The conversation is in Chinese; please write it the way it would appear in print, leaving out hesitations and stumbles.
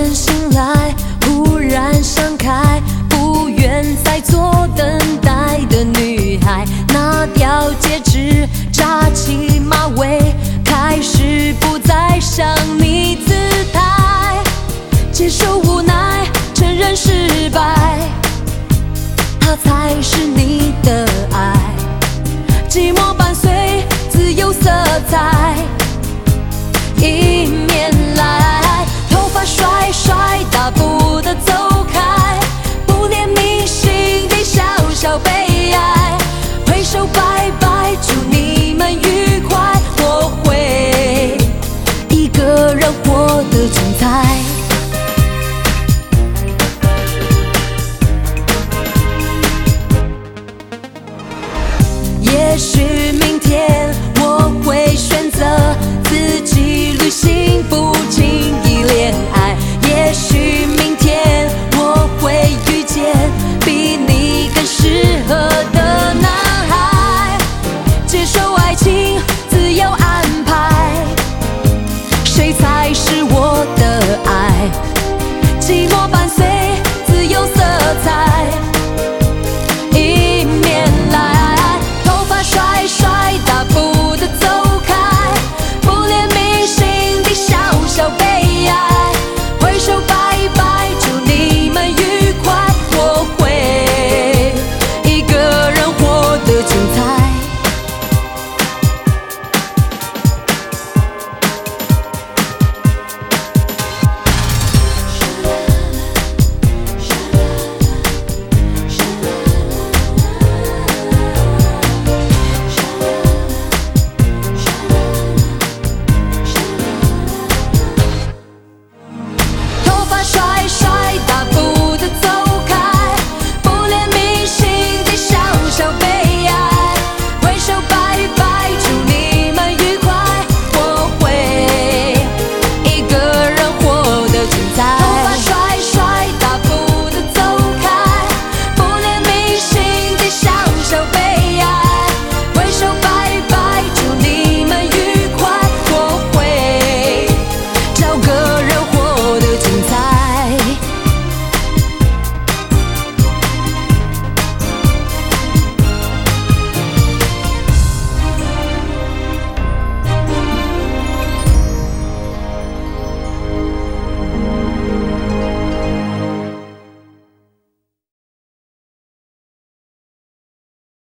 天醒来，忽然想开，不愿再做等待的女孩。拿掉戒指，扎起马尾，开始不再想你姿态，接受无奈，承认失败，它才是你的爱。寂寞伴随自由色彩，迎面来，头发甩甩，大步的走开，不怜悯，心底小小悲哀，挥手拜拜，祝你们愉快，我会一个人活得精彩。也许明天我会选择自己旅行，不轻易恋爱。也许明天我会遇见比你更适合的男孩，接受爱情，自由安排，谁才是我的爱？寂寞伴随自由色彩。